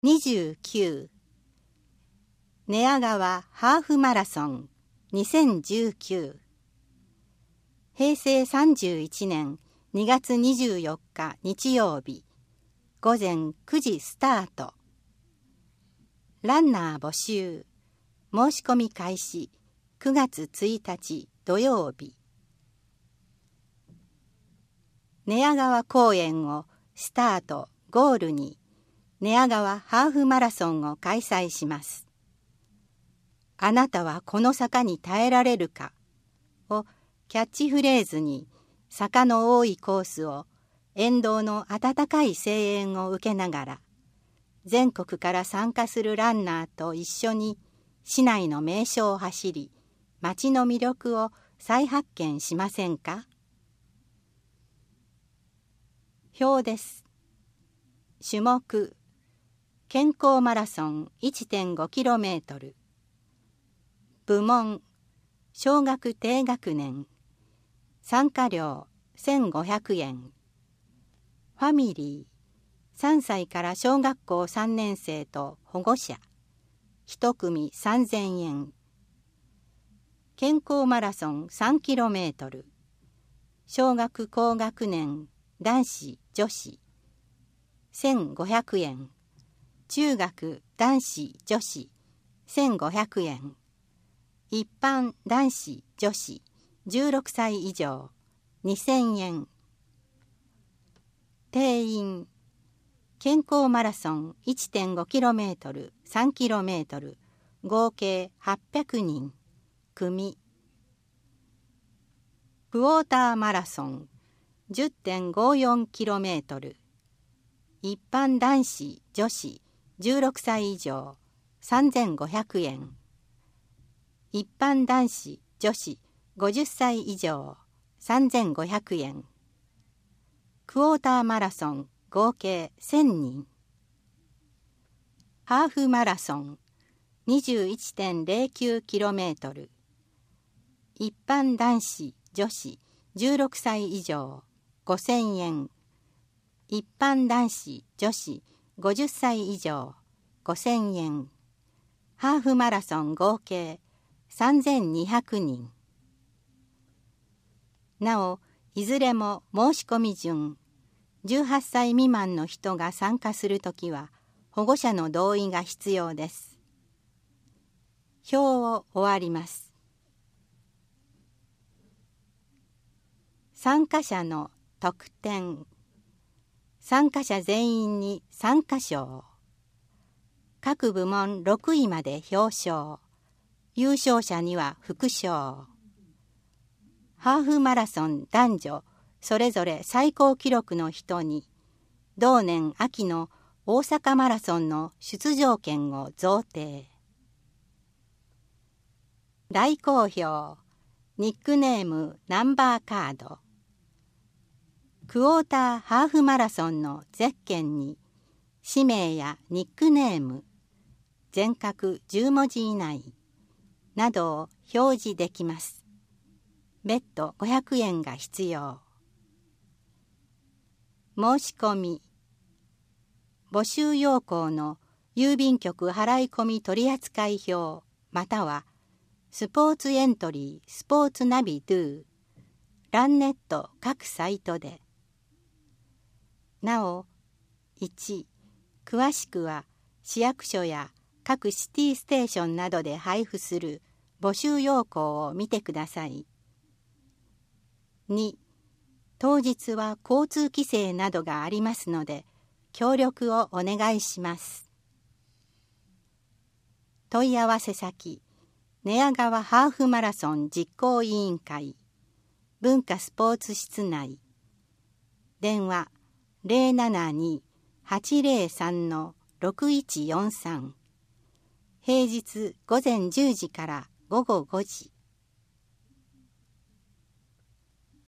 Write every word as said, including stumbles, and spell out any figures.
にじゅうきゅう寝屋川ハーフマラソンにせんじゅうきゅう平成さんじゅういちねんにがつにじゅうよっか日曜日午前くじスタート。ランナー募集。申し込み開始くがつついたち土曜日。寝屋川公園をスタートゴールに寝屋川ハーフマラソンを開催します。あなたはこの坂に耐えられるかをキャッチフレーズに坂の多いコースを沿道の温かい声援を受けながら全国から参加するランナーと一緒に市内の名所を走り街の魅力を再発見しませんか。表です。種目健康マラソン いってんごキロメートル。部門小学低学年。参加料せんごひゃくえん。ファミリーさんさいから小学校さんねん生と保護者いち組さんぜんえん。健康マラソンさんキロメートル。小学高学年男子女子せんごひゃくえん。中学男子女子せんごひゃくえん。一般男子女子じゅうろくさい以上にせんえん。定員健康マラソン いってんごキロメートル さんキロメートル 合計はっぴゃくにん組。クォーターマラソン じゅってんごよんキロメートル。一般男子女子じゅうろくさい以上さんぜんごひゃくえん。一般男子女子ごじゅっさい以上さんぜんごひゃくえん。クォーターマラソン合計せんにん。ハーフマラソン にじゅういってんぜろきゅうキロメートル。一般男子女子じゅうろくさい以上ごせんえん。一般男子女子ごじゅっさい以上ごせんえん。ハーフマラソン合計さんぜんにひゃくにん。なお、いずれも申し込み順、じゅうはっさい未満の人が参加するときは保護者の同意が必要です。表を終わります。参加者の特典。参加者全員に参加賞。各部門ろくいまで表彰。優勝者には副賞。ハーフマラソン男女それぞれ最高記録の人に同年秋の大阪マラソンの出場権を贈呈。大好評ニックネームナンバーカード。クォーターハーフマラソンのゼッケンに氏名やニックネーム全角じゅうもじ以内などを表示できます。別途ごひゃくえんが必要。申し込み募集要項の郵便局払込み取扱表またはスポーツエントリースポーツナビドゥランネット各サイトで。なおいち詳しくは市役所や各シティステーションなどで配布する募集要項を見てください。に当日は交通規制などがありますので協力をお願いします。問い合わせ先寝屋川ハーフマラソン実行委員会文化スポーツ室内。電話 ゼロななに はちゼロさん ろくいちよんさん。平日午前じゅうじから午後ごじ。